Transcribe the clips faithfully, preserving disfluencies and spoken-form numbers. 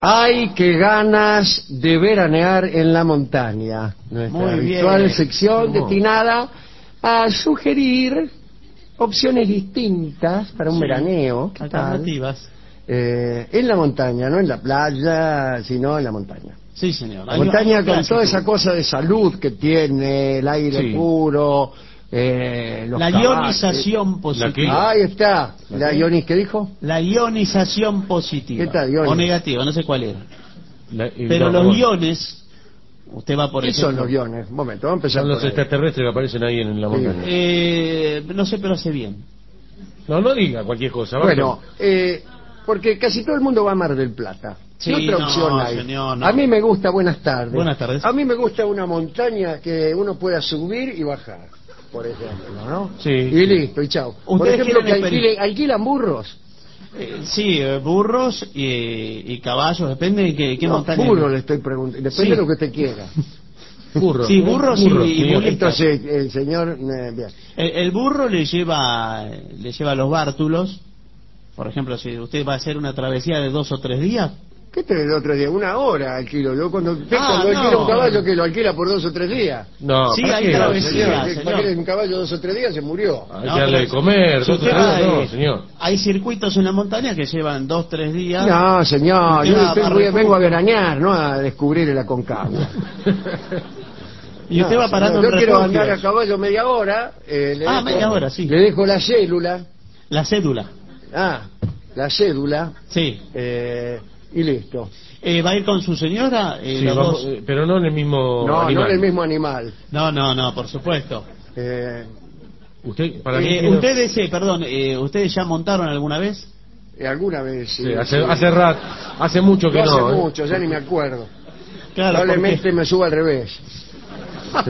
Ay, qué ganas de veranear en la montaña. Nuestra Muy habitual bien. sección ¿Cómo? destinada a sugerir opciones distintas para un Sí, veraneo. ¿Qué tal? alternativas. Eh, en la montaña, no en la playa, sino en la montaña. Sí, señor. La Hay- montaña hay un con clásico. toda esa cosa de salud que tiene, el aire Sí. puro, eh, los La caballos. ionización positiva. Ahí está. ¿La ¿La qué? ionis qué dijo? La ionización positiva. ¿Qué tal, iones? O negativa, no sé cuál era. La- y Pero no, los bueno, iones, usted va por ¿Qué ejemplo... son los iones? Un momento, vamos a empezar son los por ahí. extraterrestres que aparecen ahí en la Sí. montaña. Eh, no sé, pero hace bien. No, no diga cualquier cosa. ¿vale? Bueno, eh, porque casi todo el mundo va a Mar del Plata. Sí, ¿Qué otra no, opción hay? señor, no. A mí me gusta, buenas tardes. Buenas tardes. A mí me gusta una montaña que uno pueda subir y bajar, por ejemplo, ¿no? Sí, Y sí. listo, y chao. Por ¿Ustedes ejemplo, que quieren alquile- alquilan burros. Eh, sí, eh, burros y, y caballos, depende de qué, qué No, montaña. burro le estoy preguntando, depende Sí. de lo que usted quiera. Burro. Sí, burros y- Burro, y señor. mulitas. Entonces, el señor... eh, bien. El, el burro le lleva le lleva los bártulos. Por ejemplo, si usted va a hacer una travesía de dos o tres días. ¿Qué te el otro día? Una hora alquilo. Yo cuando, usted Ah, cuando no. alquila un caballo que lo alquila por dos o tres días. No, Sí, ¿para hay qué? travesía. Señor, señor. ¿para qué un caballo dos o tres días se murió? Hay No, que darle pero de comer. si dos o usted tres va, días, no, eh, señor. Hay circuitos en la montaña que llevan dos, tres días. No, señor, Usted yo va a estoy- voy a- Barrecuco. vengo a veranear, no a descubrir el Aconcagua. Y usted No, va parando señor, en yo quiero refugios. andar a caballo media hora. eh, le Ah, dejo- media hora, sí. Le dejo la célula. La cédula. Ah, la cédula. Sí. eh, y listo. Eh, ¿Va a ir con su señora? Eh, Sí, los vamos, dos? eh, pero no en el mismo No, animal. no el mismo animal. No, no, no, por supuesto. Eh, Usted, para mí, Eh, tiene- ustedes, eh, perdón, eh, ¿ustedes ya montaron alguna vez? eh, alguna vez, sí. Sí, hace, sí. hace rato, hace mucho que No no. hace ¿eh? mucho, ya ni me acuerdo. Claro, Probablemente porque- me suba al revés. Sí.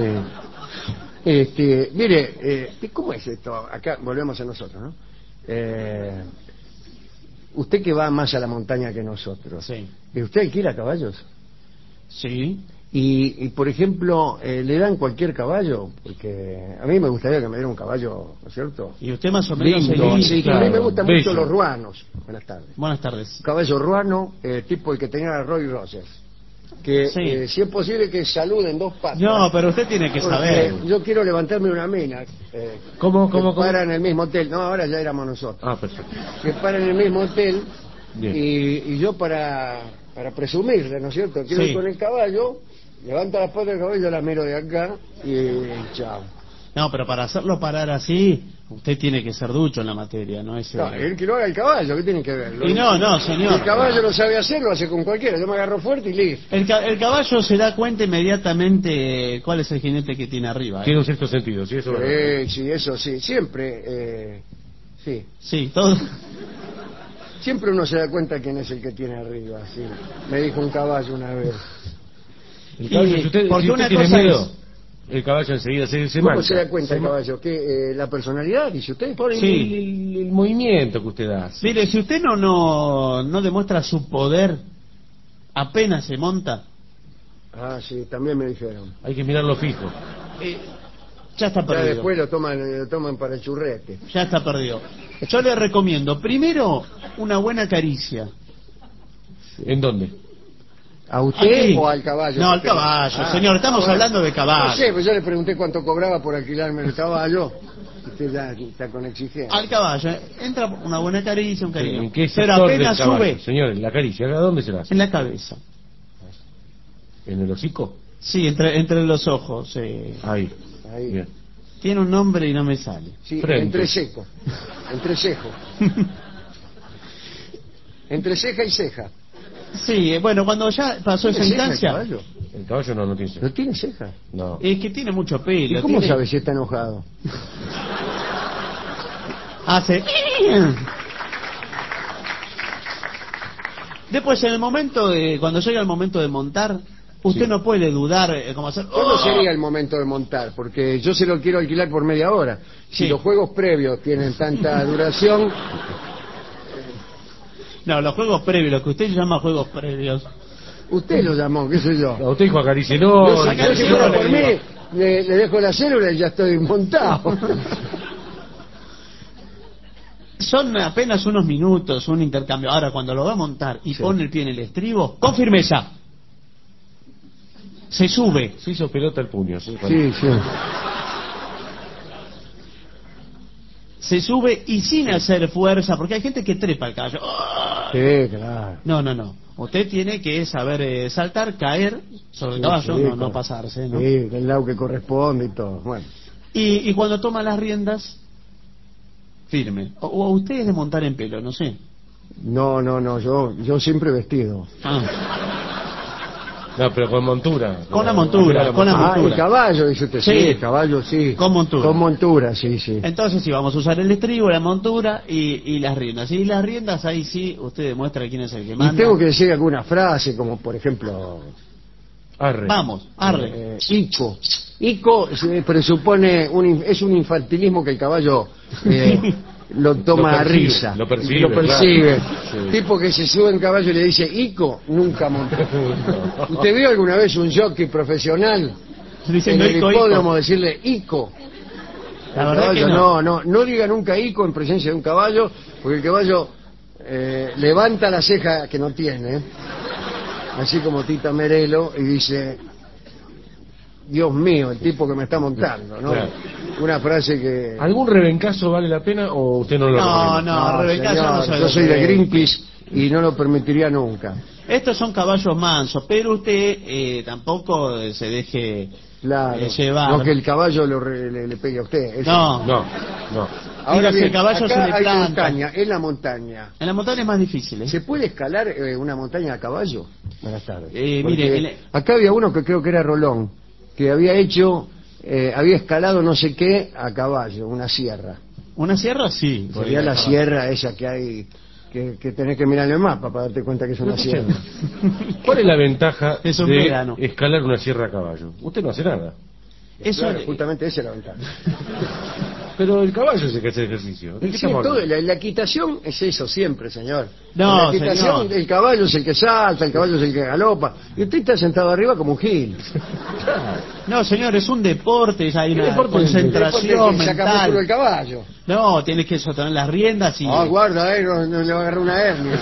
Este, mire, eh, ¿cómo es esto? Acá volvemos a nosotros, ¿no? Eh, usted que va más a la montaña que nosotros, Sí. ¿y ¿usted alquila caballos? Sí. Y, y, por ejemplo, eh, ¿le dan cualquier caballo? Porque a mí me gustaría que me diera un caballo, ¿no es cierto? Y usted más o menos Lindo, elige- sí, claro, a mí me gustan bello. mucho los ruanos. Buenas tardes. Buenas tardes. Un caballo ruano, eh, tipo el que tenía Roy Rogers. Que, Sí. eh, si es posible, que saluden dos patas. No, pero usted tiene que Porque saber. yo quiero levantarme una mina. Eh, ¿Cómo, que cómo, cómo? para en el mismo hotel. No, ahora ya éramos nosotros. Ah, perfecto. Que para en el mismo hotel. Bien. Y, y yo para, para presumirle, ¿no es cierto? Quiero Sí. ir con el caballo, levanto las patas del caballo, yo la miro de acá y chao. No, pero para hacerlo parar así, usted tiene que ser ducho en la materia, ¿no? Es, No, eh, el que lo haga el caballo, ¿qué tiene que ver? Y no, no, Si señor. el caballo lo sabe hacer, lo hace con cualquiera. Yo me agarro fuerte y listo. El, ca- el caballo se da cuenta inmediatamente cuál es el jinete que tiene arriba. ¿eh? Tiene un sexto sentido, ¿sí? Eso es verdad. Sí, sí, eso sí. Siempre, eh, sí. Sí, todo. Siempre uno se da cuenta quién es el que tiene arriba, sí. Me dijo un caballo una vez. El caballo, Y- si usted, porque si usted una tiene cosa miedo, es- el caballo enseguida se, se ¿Cómo marca. se da cuenta Se el ma- caballo? ¿Qué, eh, ¿La personalidad, dice usted? Por el, Sí. el- el movimiento que usted hace. Mire, si usted no, no, no demuestra su poder apenas se monta, Ah, sí, también me dijeron. Hay que mirarlo fijo. eh, ya está Ya perdido. después lo toman, lo toman para el churrete. Ya está perdido. Yo le recomiendo, primero, una buena caricia. ¿En dónde? ¿A usted Aquí. o al caballo? No, al Porque- caballo, Ah, señor, estamos bueno. hablando de caballo. No sé, pues yo le pregunté cuánto cobraba por alquilarme el caballo. Usted ya está con exigencia. Al caballo, eh, entra una buena caricia, un cariño. ¿En qué Pero sector del apenas caballo? sube Señor, la caricia, ¿a dónde se la hace? en la cabeza. ¿En el hocico? Sí, entre, entre los ojos. eh. Ahí. Ahí. Bien. Tiene un nombre y no me sale. Sí, Frente. entre seco. Entre cejo. Entre ceja y ceja. Sí, eh, bueno, cuando ya pasó esa ¿Tiene ceja el instancia, caballo? El caballo no, no tiene ¿No sentido. tiene ceja? No. es que tiene mucho pelo. ¿Y cómo tiene- sabe si está enojado? Hace... Después, en el momento de... Cuando llega el momento de montar, usted Sí. no puede dudar, eh, como hacer... ¿Cuándo ¡Oh! sería el momento de montar? Porque yo se lo quiero alquilar por media hora. Si Sí. los juegos previos tienen tanta duración, No, los juegos previos, lo que usted llama juegos previos. usted lo llamó, qué sé yo. No, usted dijo acaricie, no. Yo, si- acá yo no si se fuera puede, por le mí, digo. le, le dejo la célula y ya estoy montado. Son apenas unos minutos, un intercambio. Ahora, cuando lo va a montar y Sí. pone el pie en el estribo, con firmeza, se sube. Se hizo pelota el puño. ¿Sí? Sí, sí. Se sube y sin hacer fuerza, porque hay gente que trepa el caballo. ¡Ah! Sí, claro. No, no, no. Usted tiene que saber eh, saltar, caer sobre el Sí, caballo, sí, no, con- no pasarse, ¿no? Sí, del lado que corresponde y todo. Bueno. Y, y cuando toma las riendas, firme. O, o usted es de montar en pelo, no sé. No, no, no, yo, yo siempre vestido. Ah. No, pero con montura. Con la montura, con la Ah, montura. el caballo, dice usted. Sí, Sí. el caballo, sí. Con montura. Con montura, sí, sí. Entonces sí, vamos a usar el estribo, la montura y, y las riendas. Y las riendas, ahí sí, usted demuestra quién es el que Y manda. tengo que decir alguna frase, como por ejemplo... Arre. Vamos, arre. Eh, Ico. Ico se presupone, un, in- es un infantilismo que el caballo eh, lo toma Lo a percibe, risa. lo percibe, Lo percibe. claro. Sí. Tipo que se sube en caballo y le dice Ico, nunca montó. ¿Usted vio alguna vez un jockey profesional en Diciendo el ico, hipódromo ico. decirle Ico? La El verdad caballo, que no, no. no, no diga nunca Ico en presencia de un caballo, porque el caballo eh, levanta la ceja que no tiene, así como Tita Merelo, y dice, Dios mío, el tipo que me está montando, ¿no? Claro. Una frase que... ¿Algún rebencazo vale la pena o usted no lo No, recomienda? no, Rebeca, yo no señor, soy yo de soy de Rebeca. Greenpeace y no lo permitiría nunca. Estos son caballos mansos, pero usted eh, tampoco eh, se deje Claro, eh, llevar. no que el caballo lo re- le, le pegue a usted. eso. No. No, no. Ahora Dígase, bien, el caballo acá se le hay planta. montaña, en la montaña. En la montaña es más difícil, ¿eh? ¿Se puede escalar eh, una montaña a caballo? Buenas tardes. Eh, Porque mire, el- acá había uno que creo que era Rolón, que había hecho, eh, había escalado no sé qué a caballo, una sierra. ¿Una sierra? Sí. Sería la sierra esa que hay, que, que tenés que mirar en el mapa para darte cuenta que es una sierra. ¿Cuál es la ventaja Es un de verano. escalar una sierra a caballo? Usted no hace nada. Eso Claro, le- justamente esa es la ventaja. Pero el caballo es el que hace ejercicio. ¿De qué Sí, estamos todo, hablando? la, la equitación es eso siempre, señor. No, En la equitación, señor. el caballo es el que salta, el caballo es el que galopa, y usted está sentado arriba como un gil. No, señor, es un deporte, hay ¿Qué una deporte es el concentración que saca músculo el mental. caballo. No, tienes que sostener las riendas y, Ah, guarda, eh, no, no le va a agarrar una hernia.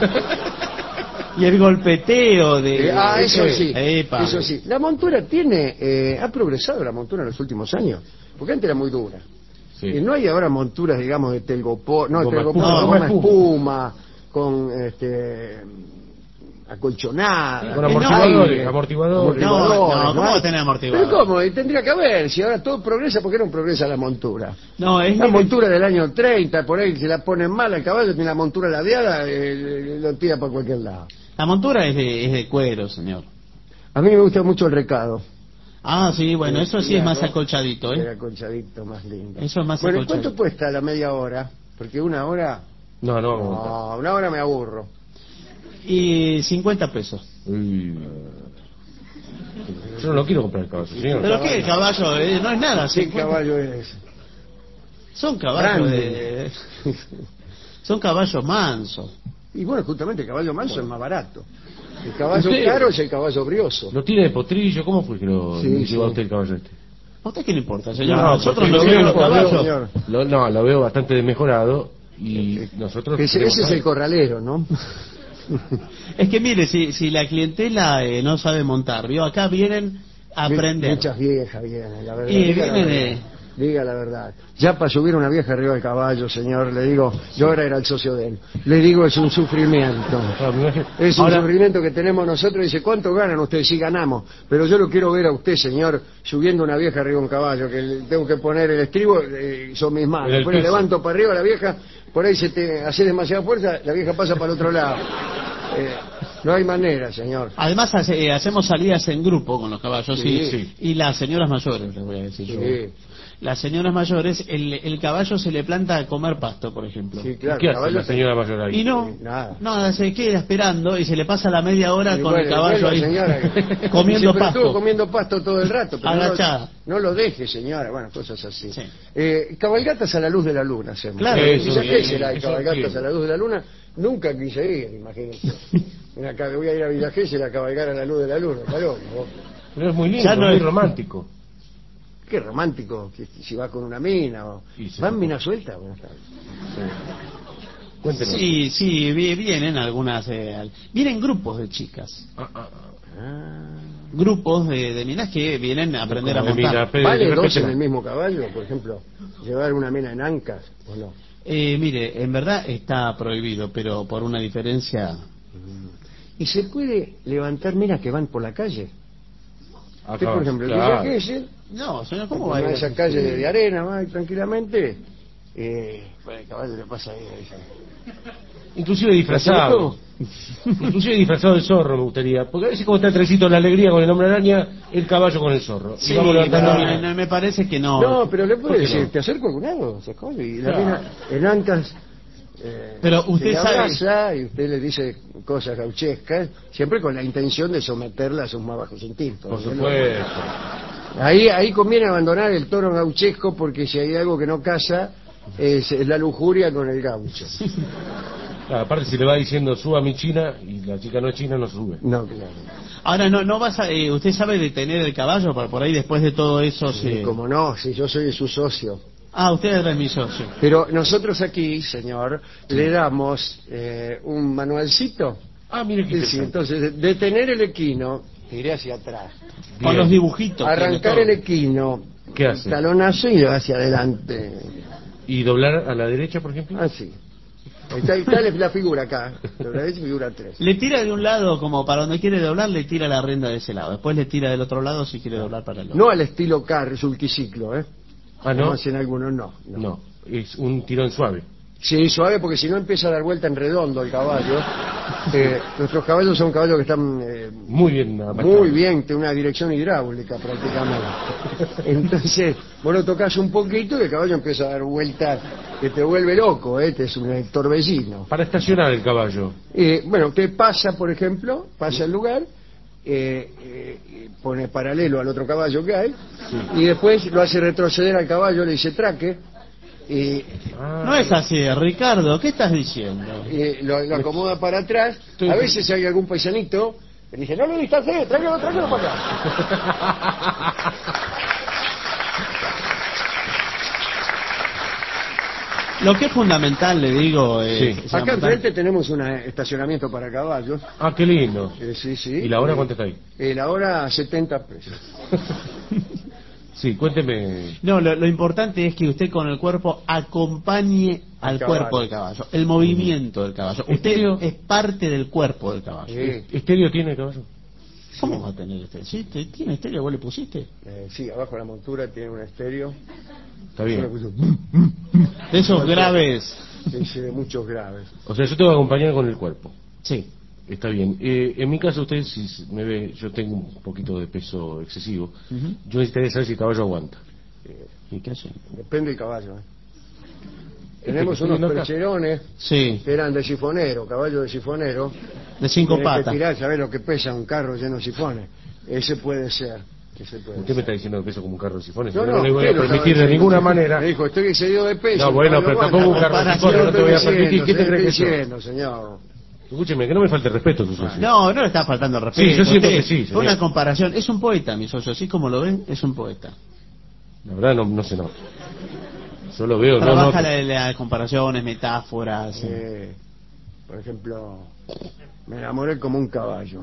y el golpeteo de... Eh, ah, eso sí, Epa. eso sí. La montura tiene, eh, ha progresado la montura en los últimos años, porque antes era muy dura. Sí. Y no hay ahora monturas, digamos, de telgopor, no, de Goma telgopor, espuma, no, goma goma espuma, con este acolchonada. Con que amortiguadores, no, amortiguadores. No, no, ¿cómo hay. va a tener amortiguador? Pero ¿cómo? Y tendría que haber, si ahora todo progresa, ¿por qué no progresa la montura? No, es La que- montura del año treinta, por ahí se la ponen mal al caballo, tiene la montura ladeada, eh, lo tira por cualquier lado. La montura es de, es de cuero, señor. A mí me gusta mucho el recado. Ah, sí, bueno, eso sí es más ¿no? acolchadito, El ¿eh? acolchadito más lindo. Eso es más Bueno, ¿y acolchadito. cuánto cuesta la media hora? Porque una hora... No, no vamos a montar. No, una hora me aburro. Y cincuenta pesos. Uy. Yo no lo quiero comprar el caballo, señor. ¿Pero qué? Caballo, eh, no es nada. ¿Qué cincuenta. caballo es? Son caballos Grande. de... Son caballos mansos. Y bueno, justamente el caballo manso es más barato. El caballo Usted- caro es el caballo brioso. ¿Lo tiene de potrillo? ¿Cómo fue que lo Sí, llevó a sí. usted el caballo este? ¿A usted qué le importa, señor? No, Nosotros porque lo lo vemos veo, los lo veo, caballos. señor. Lo- no, lo veo bastante desmejorado y nosotros... Ese, ese es el corralero, ¿no? Es que mire, si, si la clientela eh, no sabe montar, ¿vio? Acá vienen a aprender. Muchas viejas vienen, la verdad. Y Diga la vienen verdad. de- Diga la verdad. Ya para subir una vieja arriba del caballo, señor, le digo, yo ahora era el socio de él. Le digo, es un sufrimiento. Ah, me imagino. Es un Ahora, sufrimiento que tenemos nosotros. Dice, ¿cuánto ganan ustedes? Sí, ganamos. Pero yo lo quiero ver a usted, señor, subiendo una vieja arriba de un caballo, que le tengo que poner el estribo, eh, son mis manos. En el Después le piso. levanto para arriba a la vieja, por ahí se te hace demasiada fuerza, la vieja pasa para el otro lado. Eh, no hay manera, señor. Además hace- eh, hacemos salidas en grupo con los caballos Sí, y, sí. y las señoras mayores, les voy a decir yo. Sí, Las señoras mayores, el, el caballo se le planta a comer pasto, por ejemplo. sí, ¿y claro. ¿Qué hace caballo la señora mayor ahí? Y no, Sí, nada. nada, se queda esperando y se le pasa la media hora Y con bueno, el caballo bueno, ahí señora, comiendo dice, pero pasto. estuvo comiendo pasto todo el rato, pero no lo, Agachada. no lo deje, señora. Bueno, cosas así. Sí. Eh, cabalgatas a la luz de la luna hacemos. Claro, Eh, eso ¿y ya sí, qué será el eso cabalgatas sí. a la luz de la luna? Nunca quise ir, imagínense. Mira, acá voy a ir a Villa Gesell a cabalgar a la luz de la luna, está loco, vos. Pero es muy lindo, Ya no muy es- romántico. qué romántico, que si vas con una mina o... ¿Van mina suelta? Buenas tardes. Sí. Cuéntenos. Sí, sí, vi- vienen algunas, eh, al- vienen grupos de chicas, Ah, ah, Ah. grupos de, de minas que vienen a aprender a Como de mina, montar. pero ¿Vale de dos repente en no. el mismo caballo? Por ejemplo, llevar una mina en ancas, ¿o no? Eh, mire, en verdad está prohibido, pero por una diferencia... ¿Y se puede levantar minas que van por la calle? Ah, Usted, por ejemplo, claro. que viaje No, señor, ¿cómo por va a una ir? de esas calles de, de arena, va ahí tranquilamente, eh, bueno, el caballo le pasa ahí, ahí, ahí. Inclusive disfrazado. Inclusive disfrazado de zorro me gustaría. Porque a veces como está el trencito de la alegría con el hombre araña, el caballo con el zorro. Sí, y vamos levantando pero minas. me, me parece que no. No, pero le puede ¿Por qué decir, no? te acerco a algún lado, se esconde, y la Claro. mina en ancas eh, Pero usted se le sabe- abraza y usted le dice cosas gauchescas, siempre con la intención de someterla a sus más bajos instintos. Por ¿no? supuesto. Ahí, ahí conviene abandonar el toro gauchesco, porque si hay algo que no casa es, es la lujuria con el gaucho. Claro, aparte si le va diciendo suba mi china y la chica no es china, no sube. No, claro. Ahora, no no vas a... eh, ¿usted sabe detener el caballo para por ahí después de todo eso? Sí, se... como no, si yo soy su socio. Ah, usted es mi socio. Pero nosotros aquí, señor, le damos eh, un manualcito. Ah, mire qué Sí, interesante. entonces, detener el equino, iré hacia atrás. Con Bien. los dibujitos. Arrancar tiene el todo. equino, ¿Qué hace? talonazo y hacia adelante. ¿Y doblar a la derecha, por ejemplo? Así. Está, está la figura acá. La derecha figura tres. Le tira de un lado como para donde quiere doblar, le tira la rienda de ese lado. Después le tira del otro lado si quiere doblar para el otro. No al estilo car, sulquiciclo, ¿eh? Ah, Como ¿no? hacen algunos, no. no. No, es un tirón suave. Sí, suave, porque si no empieza a dar vuelta en redondo el caballo. Eh, nuestros caballos son caballos que están eh, Muy bien. amachados. muy bien, tienen una dirección hidráulica prácticamente. Entonces, vos lo tocas un poquito y el caballo empieza a dar vueltas que te vuelve loco, ¿eh? Este es un torbellino. Para estacionar el caballo. Eh, bueno, usted pasa, por ejemplo, pasa el lugar, eh, eh, pone paralelo al otro caballo que hay, y después lo hace retroceder al caballo, le dice traque, y, Ah, No es así, Ricardo. ¿Qué estás diciendo? y lo, lo acomoda para atrás. Estoy- A veces hay algún paisanito que dice, no le distancie, tráigalo, tráigalo para acá. Lo que es fundamental, le digo... Eh, Sí. señor Acá Montano, enfrente tenemos un estacionamiento para caballos. Ah, qué lindo. Eh, sí, sí. ¿Y la hora Eh, cuánto está ahí? eh, la hora setenta pesos. Sí, cuénteme. No, lo, lo importante es que usted con el cuerpo acompañe al Al caballo. cuerpo del caballo, el movimiento del caballo. Usted Estéreo. es parte del cuerpo del caballo. Sí, ¿Estéreo tiene el caballo? ¿Cómo va a tener este? ¿Sí? ¿Te- ¿Tiene estéreo? ¿Vos le pusiste? eh, sí, abajo de la montura tiene un estéreo. Está Yo le bien. puse- De esos graves. Dice de muchos graves. O sea, yo te voy a acompañar con el cuerpo. Sí. Está bien. Eh, en mi caso, usted, si me ve, yo tengo un poquito de peso excesivo. Ujú. Yo necesitaría saber si el caballo aguanta. ¿Y qué hace? Depende del caballo. ¿eh? Este Tenemos que estoy unos viendo acá. percherones Sí, que eran de sifonero, caballo de sifonero. de cinco Tenés que patas. tirar, ¿sabés lo que pesa un carro lleno de sifones? Ese puede ser. Ese puede Usted me ser. está diciendo que peso como un carro de sifones. No, yo no, no le voy a usted lo permitir estaba de diciendo. ninguna manera. Me dijo, estoy excedido de peso. No, bueno, caballo pero aguanta. tampoco un carro de comparación, sifones no te voy a Estoy permitir. ¿Qué te diciendo, crees que estoy soy? diciendo, señor. Escúcheme, que no me falte el respeto a tu socio. No, no le está faltando el respeto. Sí, yo siento Usted- que sí, señor. Una comparación. Es un poeta, mi socio. Así como lo ven, es un poeta. La verdad, no, no se nota. Yo lo veo, no Trabaja noto. la, la comparaciones, metáforas. Eh, por ejemplo, me enamoré como un caballo.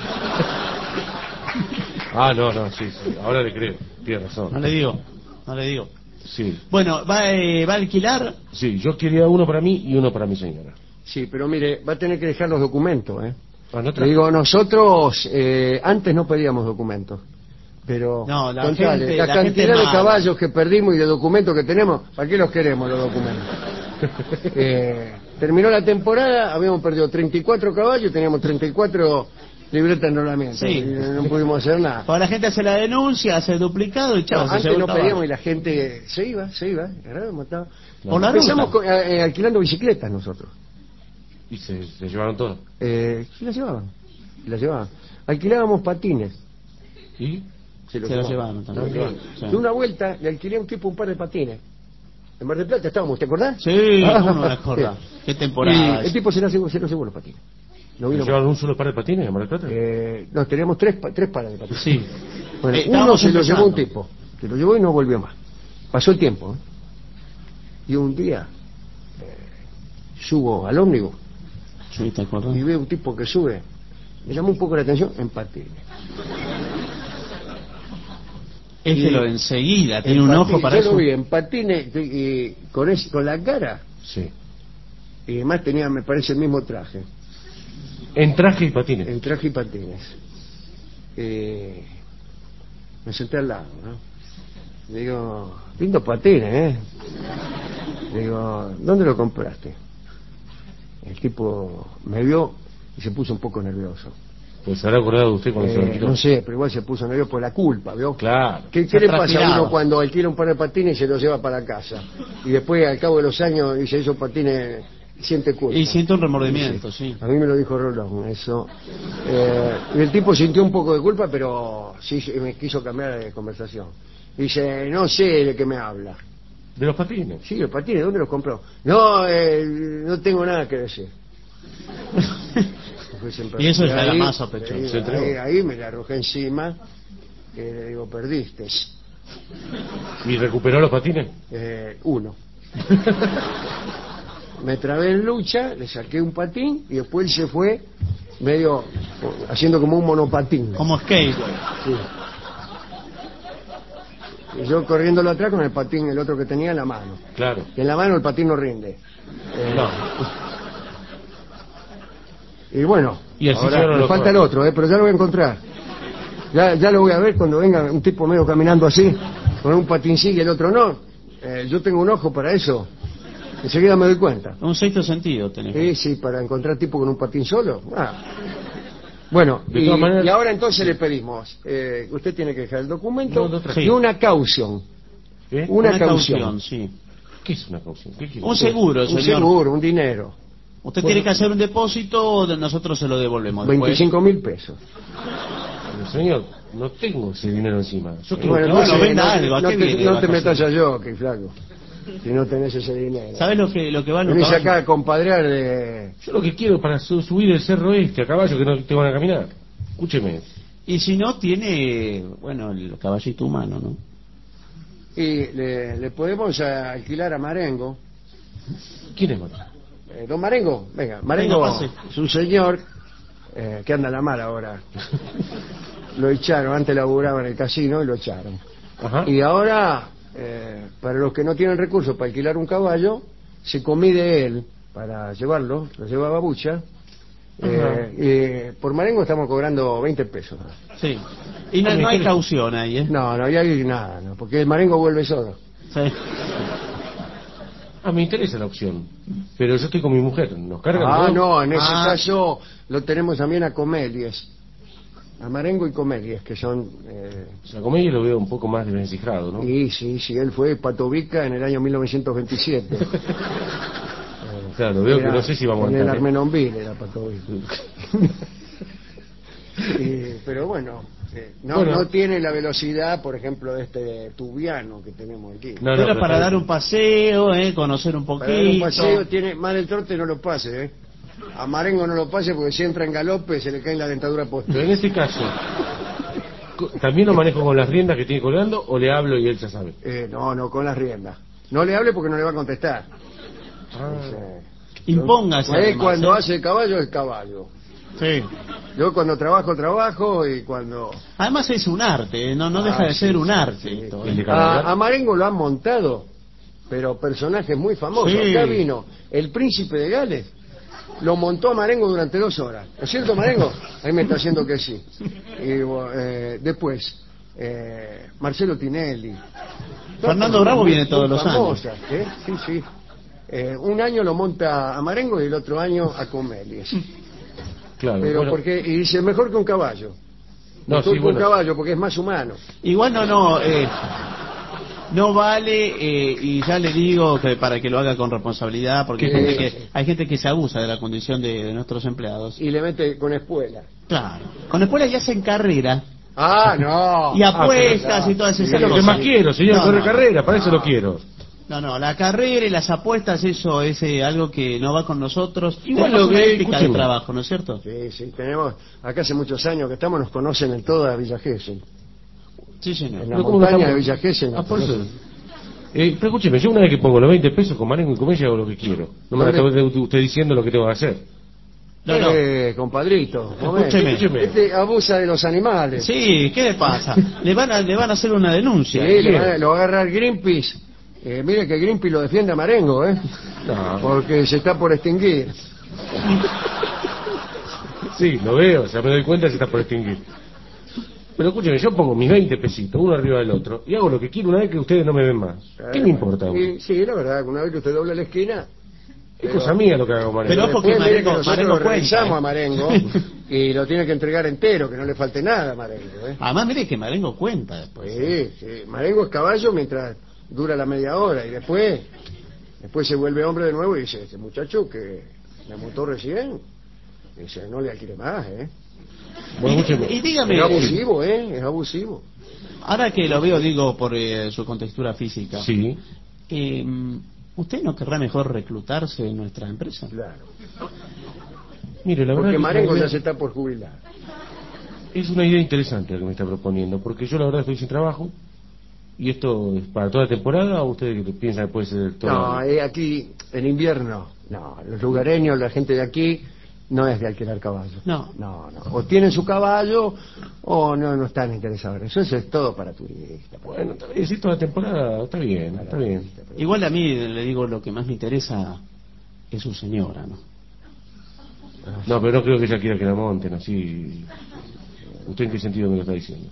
Ah, no, no, sí, sí. Ahora le creo. Tiene No razón. le digo, no le digo. Sí, Bueno, ¿va, eh, ¿va a alquilar? sí. Yo quería uno para mí y uno para mi señora. Sí, pero mire, va a tener que dejar los documentos, ¿eh? Ah, ¿no Le trajo? digo, nosotros eh, antes no pedíamos documentos, pero No, la contale, gente- la, la cantidad gente es de mala. caballos que perdimos y de documentos que tenemos, ¿para qué los queremos los documentos? Eh, terminó la temporada, habíamos perdido treinta y cuatro caballos, teníamos treinta y cuatro libretas de enrolamiento, Sí. y no pudimos hacer nada. Ahora la gente hace la denuncia, hace el duplicado y No, chao. se antes lleva no el caballo. pedíamos y la gente se iba, se iba, agarraba, mataba. Por la Empezamos ruta. con- eh, alquilando bicicletas nosotros. Y se, se llevaron todo. Eh, sí, las llevaban, sí las llevaban. Alquilábamos patines. ¿Y? Se los Se los llevaban. llevaron también. Se los llevaban. Sí. De una vuelta le alquilé a un tipo un par de patines. En Mar del Plata estábamos, ¿te acordás? Sí, Ah, ¿cómo no me acordás? sí. Qué temporada. Y el tipo se los llevó, se los llevó los patines. No ¿Se vino llevaron un solo par de patines a Mar del Plata? eh, no, teníamos tres, pa- tres pares de patines. Sí. Bueno, Eh, uno estábamos se lo llevó un empezando. tipo. que lo llevó y no volvió más. Pasó el tiempo, ¿eh? Y un día eh, subo al ómnibus Sí, ¿te acuerdas? y veo un tipo que sube, me llamó un poco la atención, en patines. Es que Y- lo enseguida, tiene En un patines, ojo para yo eso. lo vi en patines y, y con, ese- con la cara, Sí. y además tenía, me parece, el mismo traje, En traje y patines. el traje y patines. Eh, me senté al lado, ¿no? Le digo, lindo patines, ¿eh? Le digo, ¿dónde lo compraste? El tipo me vio y se puso un poco nervioso. Pues se habrá acordado de usted cuando se lo Eh, quitó. no sé, pero igual se puso nervioso por la culpa, ¿vio? Claro. ¿Qué, Se qué ha le pasa a transpirado. uno cuando alquila un par de patines y se los lleva para casa? Y después, al cabo de los años, dice, esos patines, siente culpa. Y siento un remordimiento, sí. A mí me lo dijo Rolón, eso. Eh, y el tipo sintió un poco de culpa, pero sí me quiso cambiar de conversación. Dice, no sé de qué me habla. De los patines. Sí, los patines, ¿dónde los compró? No, eh, no tengo nada que decir. Fue siempre- Y eso ya era ahí- más sospechoso. ahí- Se entregó. ahí, ahí me la arrojé encima, y le digo, perdiste. ¿Y recuperó los patines? Eh, uno. Me trabé en lucha, le saqué un patín y después él se fue medio haciendo como un monopatín. Como skate. Sí. Y yo corriéndolo atrás con el patín, el otro que tenía en la mano. Claro. Y en la mano el patín no rinde. Eh, No. Y bueno, Y el ahora sitio no me lo falta corre. el otro, eh, pero ya lo voy a encontrar. Ya, ya lo voy a ver cuando venga un tipo medio caminando así, con un patincillo y el otro no. Eh, yo tengo un ojo para eso. Enseguida me doy cuenta. Un sexto sentido tenés. Sí, sí, para encontrar tipo con un patín solo. Ah. Bueno, De y, todas maneras- y ahora entonces le pedimos, eh, usted tiene que dejar el documento No, no traje. y una caución. ¿Eh? Una, caución. sí. ¿Qué es una caución? ¿Qué quiere? Un seguro, Un señor. seguro, un dinero. Usted Bueno. tiene que hacer un depósito o de- nosotros se lo devolvemos después. veinticinco mil pesos. Pero, señor, no tengo ese dinero encima. Yo quiero Bueno, que bueno, entonces, venda no, algo, ¿a no qué te, viene no de te metas vacaciones? a jockey, flaco, si no tenés ese dinero. ¿Sabes lo que, lo que vale un Venís caballo? acá a compadrear de... Yo lo que quiero para su- subir el cerro este a caballo que no te van a caminar. Escúcheme. Y si no, tiene, bueno, el caballito humano, ¿no? Y le, le podemos alquilar a Marengo. ¿Quién es Mato? Eh, don Marengo, venga, Marengo Venga, pase. es un señor eh, que anda a la mar ahora. Lo echaron, antes laburaba en el casino y lo echaron. Ajá. Y ahora, eh, para los que no tienen recursos para alquilar un caballo, se comide él para llevarlo, lo lleva a Babucha. Eh, y por Marengo estamos cobrando veinte pesos. Sí. Y no, no hay caución ahí, ¿eh? No, no, y hay nada, no, porque el Marengo vuelve solo. Sí. Ah, me interesa la opción. Pero yo estoy con mi mujer. ¿Nos cargan? Ah, todo? no, en ese Ah. caso lo tenemos también a Comelies. A Marengo y Comelies, que son... Eh, O sea, comedia lo veo un poco más desvencijado, ¿no? y sí, sí, él fue Patovica en el año mil novecientos veintisiete. Claro, veo Era que no sé si vamos a en el entrar. ¿eh? Armenonville era Patovica. Y, pero bueno, eh, no, Bueno. no tiene la velocidad, por ejemplo, de este tubiano que tenemos aquí. No, no, Pero pero para está dar bien. un paseo, ¿eh? Conocer un Para dar un poquito. paseo tiene, más del trote no lo pase, ¿eh? A Marengo no lo pase porque si entra en galope se le cae la dentadura Pero posterior. en este caso, co- ¿también lo manejo con las riendas que tiene colgando o le hablo y él ya sabe? Eh, no, no, con las riendas. No le hable porque no le va a contestar. Ah. Dice, Impóngase. Él además, cuando ¿eh? hace caballo es caballo. Sí. Yo cuando trabajo, trabajo y cuando... Además es un arte, ¿eh? no, no Ah, deja de sí, ser un sí, arte sí. esto, El de ¿eh? cabalgar. A, a Marengo lo han montado, pero personajes muy famosos. Sí. Acá vino el príncipe de Gales, lo montó a Marengo durante dos horas. ¿No es cierto, Marengo? Ahí me está haciendo que sí. Y bueno, eh, después, eh, Marcelo Tinelli. Fernando Bravo Muy- viene todos muy los años. famosas, ¿eh? Sí, sí. Eh, un año lo monta a Marengo y el otro año a Comelies. Claro. Pero bueno. porque, y dice, mejor que un caballo. No, Mejor sí, que bueno. un caballo porque es más humano. Igual no, no, eh, no vale, eh, y ya le digo que para que lo haga con responsabilidad, porque hay Sí, gente, que, sí. hay gente que se abusa de la condición de, de nuestros empleados. Y le mete con espuela. Claro. Con escuela ya hacen carrera Ah, no. y apuestas Ah, y todas esas Es lo que cosas. más quiero, señor, No, corre no. carrera, para eso lo quiero. No, no, la carrera y las apuestas, eso es eh, algo que no va con nosotros. Igual Tenemos lo una que- ética de escúcheme. trabajo, ¿no es cierto? Sí, sí, tenemos, acá hace muchos años que estamos, nos conocen en toda Villa Gesell. Sí, señor. En la Pero ¿cómo montaña estamos? de Villa Gesell. Ah, por eso. Eh, pero escúcheme, yo una vez que pongo los veinte pesos con Marengo y Comedia hago lo que quiero. No me la ¿Dónde? está usted diciendo lo que tengo que hacer. No, no. Eh, compadrito, momento. Escúcheme. Este abusa de los animales. Sí, ¿qué le pasa? Le van a, le van a hacer una Sí, denuncia. le van a- lo va a agarrar Greenpeace. Eh, mire que Greenpeace lo defiende a Marengo, ¿eh? No. Porque se está por extinguir. Sí, lo veo, o sea, me doy cuenta que se está por extinguir. Pero escúcheme, yo pongo mis veinte pesitos, uno arriba del otro, y hago lo que quiero una vez que ustedes no me ven más. ¿Qué me importa? Y, sí, la verdad, una vez que usted dobla la esquina... Es cosa mía lo que hago con Marengo. Pero ojo que después, mire Marengo- nosotros Marengo lo cuenta, revisamos ¿eh? a Marengo y lo tiene que entregar entero, que no le falte nada a Marengo, ¿eh? Además, mire que Marengo cuenta después. Sí, sí. Marengo es caballo mientras dura la media hora y después después se vuelve hombre de nuevo y dice, este muchacho que me montó recién, dice, no le alquile más, ¿eh? Bueno, Y, escúcheme. y dígame, Es abusivo, ¿eh? Es abusivo. ahora que lo veo, digo, por eh, su contextura física, Sí. eh, ¿usted no querrá mejor reclutarse en nuestra empresa? Claro. Mire, la verdad Porque que es Marengo una ya idea- se está por jubilar. es una idea interesante la que me está proponiendo, porque yo la verdad estoy sin trabajo, y esto es para toda temporada, o usted piensa que puede ser todo No, eh, aquí en invierno, no, los lugareños, la gente de aquí no es de alquilar caballos. No. No, no. O tienen su caballo o no, no están interesados en eso. Eso es todo para turistas. para- Bueno, está bien, si toda temporada, está bien, está bien. Igual a mí, le digo, lo que más me interesa es su señora, ¿no? No, pero no creo que ella quiera que la monten así. ¿Usted en qué sentido me lo está diciendo?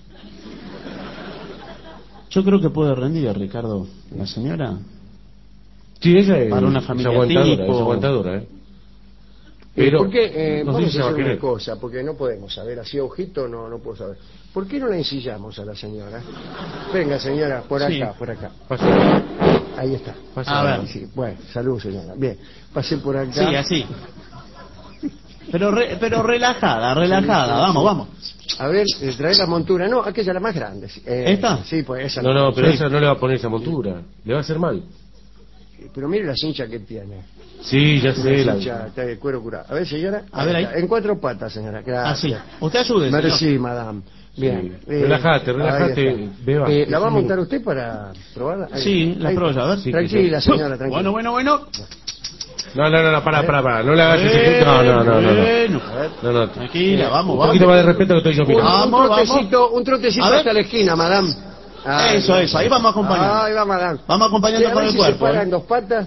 Yo creo que puede rendir, Ricardo, la señora. Sí, ella es, Para una es familia aguantadora, tipo. es aguantadora, ¿eh? Pero, ¿por qué? Eh, no sé vamos si a se va a hacer una querer. cosa, porque no podemos saber, así a ojito no, no puedo saber. ¿Por qué no la ensillamos a la señora? Venga, señora, por acá, Sí. por acá. Pase. Ahí está. Pasa. A ver. Sí, bueno, salud, señora. Bien, pase por acá. Sí, así. Pero re- pero relajada, relajada, Sí, sí, vamos, sí. vamos. A ver, eh, trae la montura. No, aquella la más grande. sí. Eh, ¿Esta? Sí, pues esa. No, no, pero Sí. esa no le va a poner esa montura. Le va a hacer mal. Pero mire la cincha que tiene. Sí, ya sé. La La... cincha está de cuero curado. A ver, señora. A ver, ahí. está. En cuatro patas, señora. Así. Gracias. Usted ayude, señor. Merci, madame. Bien. Sí. Relájate, ahí relájate, está. beba. Eh, ¿La va a Sí. montar usted para probarla? Ahí. Sí, la Ahí. pruebo yo, a ver. Sí, Tranquila, que sí. señora, tranquila. Bueno, bueno, bueno. No, no, no, no, para, para, para. No le hagas ese gesto. No, no, no, no. no. Bueno. A ver. No, no. Tranquila, vamos, Un vamos. poquito más de respeto que estoy yo Un, mirando. Vamos, un trotecito, un trotecito A ver. hasta la esquina, madame. Ahí Eso, va. eso, ahí vamos acompañando. Ahí va, madame. Vamos acompañando Sí, a con ver el si cuerpo, se paran ¿eh? dos patas.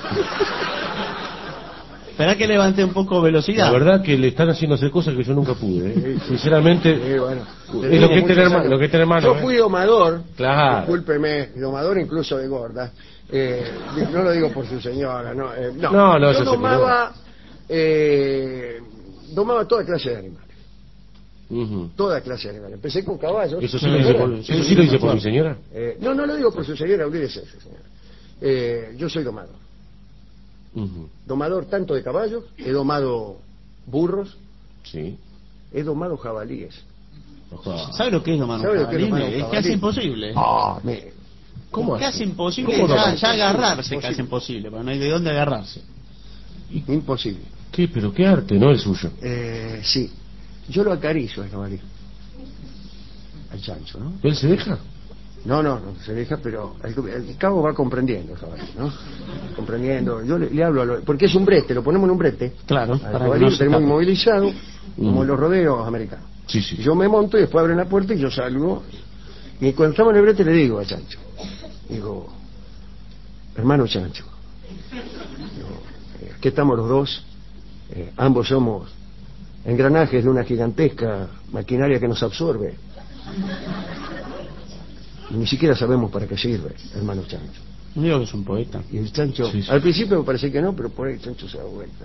Esperá que levante un poco velocidad. La verdad que le están haciendo hacer cosas que yo nunca pude, ¿eh? Sinceramente, Sí, bueno. es lo que es tener, Muchos ma- años. lo que es tener mano. Yo ¿eh? fui domador. Claro. Discúlpeme, domador incluso de gorda. Eh, no lo digo por su señora, no. eh, no. No, no, Yo eso sé que domaba, eh, domaba toda clase de animales. Ujú. Toda clase de animales. Empecé con caballos. Eso sí lo hice por, eso sí lo hice por mi señora. Eh, no, no lo digo por su señora, olvídese eso, señora. Eh, yo soy domador. Ujú. Domador tanto de caballos, he domado burros, Sí. he domado jabalíes. Ojalá. ¿Sabe lo que es domar un ¿Sabe lo que es jabalí? domar un Es jabalí? casi imposible. Ah, mire. ¿Cómo Es hace? casi imposible ¿Cómo ya, domar? ya agarrarse, Imposible. casi imposible, porque no hay de dónde agarrarse. Imposible. ¿Qué? Pero qué arte, no el suyo. Eh, sí, yo lo acaricio al jabalí. Al chancho, ¿no? ¿Él se deja? No, no, no se deja, pero al, al cabo va comprendiendo el jabalí, ¿no? Comprendiendo. Yo le, le hablo, a lo- porque es un brete, lo ponemos en un brete. Claro, Al para que jabalí no lo se tenemos escape. inmovilizado, como Mm. en los rodeos americanos. Sí, sí. Y yo me monto y después abren la puerta y yo salgo. Y cuando estamos en el brete le digo a Chancho, digo, hermano Chancho, digo, eh, aquí estamos los dos, eh, ambos somos engranajes de una gigantesca maquinaria que nos absorbe. Y ni siquiera sabemos para qué sirve, hermano Chancho. No digo que es un poeta. Y el Chancho, Sí, sí. al principio me parece que no, pero por ahí el Chancho se da vuelta.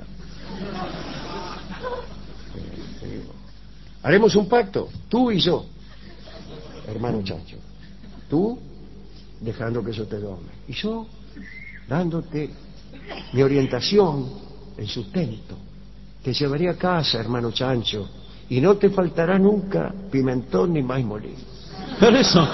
Eh, le digo, haremos un pacto, tú y yo, hermano Chancho. Tú dejando que yo te dome. Y yo dándote mi orientación, el sustento. Te llevaré a casa, hermano Chancho, y no te faltará nunca pimentón ni maíz molido. Pero eso,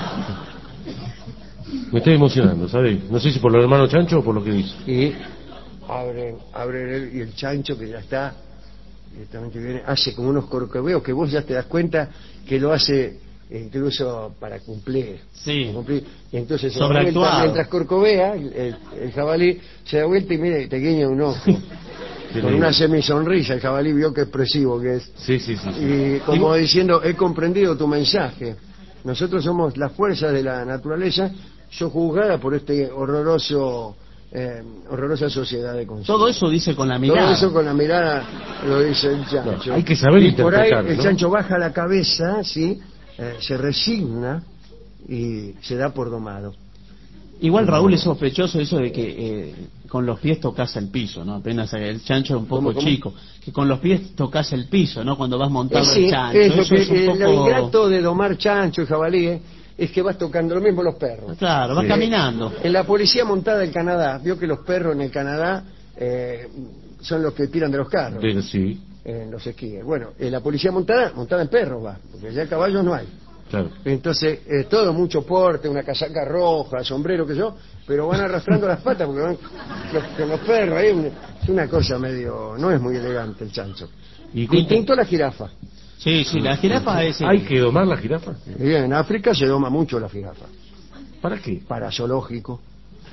Me estoy emocionando, ¿sabes? No sé si por los hermanos Chancho o por lo que dice. Y abren, abren el, y el Chancho que ya está, directamente viene, hace como unos corcoveos que vos ya te das cuenta que lo hace incluso para cumplir. Sí. Para cumplir. Y entonces se da vuelta, Sobreactuado. mientras corcovea, el, el- el jabalí se da vuelta y mire, te guiña un ojo. Qué Con lindo. una semisonrisa, el jabalí vio qué expresivo que es. Sí, sí, sí. sí. Y como vos- diciendo, he comprendido tu mensaje. Nosotros somos las fuerzas de la naturaleza, sojuzgada por este horroroso, eh, horrorosa sociedad de consumo. Todo eso dice con la mirada. Todo eso con la mirada lo dice el chancho. No, hay que saber y por ahí interpretar, el ¿no? chancho baja la cabeza, sí, eh, se resigna y se da por domado. Igual Raúl es sospechoso eso de que eh, con los pies tocas el piso, ¿no? Apenas el chancho es un poco ¿Cómo, cómo? chico. Que con los pies tocas el piso, ¿no? Cuando vas montando Eh, sí, el chancho. es lo Eso que, es un eh, poco... lo ingrato de domar chancho y jabalíes es que vas tocando lo mismo los perros. Claro, vas Sí. caminando. En la policía montada del Canadá, vio que los perros en el Canadá eh, son los que tiran de los carros, Pero sí, en los esquíes. Bueno, en la policía montada, montada en perros va, porque ya caballos no hay. claro. Entonces, eh, todo mucho porte, una casaca roja, sombrero, que yo, pero van arrastrando las patas porque van los, con los perros. Ahí un- es una cosa medio, no es muy elegante el chancho. ¿Y Distinto a la jirafa. Sí, sí, la jirafa es... ¿Hay que domar la jirafa? Y en África se doma mucho la jirafa, ¿Para qué? para zoológico.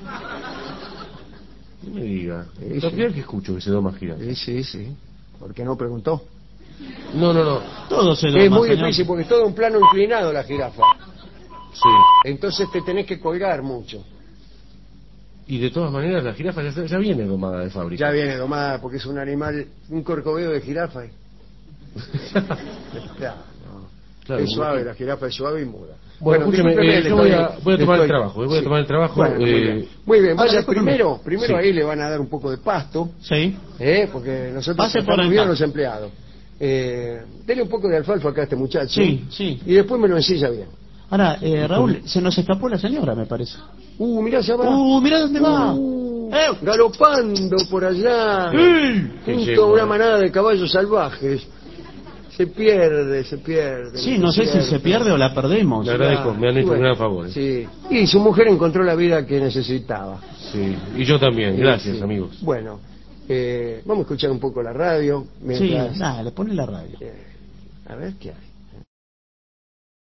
No me diga. Sí, Es la sí. primera que escucho que se doma jirafa. Sí, sí, sí. ¿Por qué no preguntó? No, no, no. Todo se doma, Es muy señor. difícil porque es todo un plano inclinado la jirafa. Sí. Entonces te tenés que colgar mucho. Y de todas maneras la jirafa ya, ya viene domada de fábrica. Ya viene domada porque es un animal, un corcoveo de jirafa. Claro, no. Claro, Es suave, muy- la jirafa es suave y muda. Bueno, escúcheme, discúlpeme, eh, le yo voy estoy- a- voy a le tomar el trabajo, eh, voy a tomar el trabajo, Bueno, muy eh, bien, muy bien, ahora, vaya discúlpeme. primero, primero Sí. ahí le van a dar un poco de pasto, Sí. ¿eh? Porque nosotros Pase por tratamos acá. bien a los empleados. Eh, dele un poco de alfalfa acá a este muchacho. Sí, sí. Y después me lo ensilla bien. Ahora, eh, Raúl, se nos escapó la señora, me parece. Uh, mirá, ya va. Uh, mirá dónde va. Uh, Eh. galopando por allá. Sí. Que Junto llegó, a una eh. manada de caballos salvajes. Se pierde, se pierde. Sí, no sé si se pierde o la perdemos. Le agradezco, me han hecho un gran favor. ¿eh? Sí. Y su mujer encontró la vida que necesitaba. Sí. Y yo también, gracias, Sí. amigos. Bueno, eh, vamos a escuchar un poco la radio. Sí, Mientras, dale, pone la radio. eh, a ver qué hay.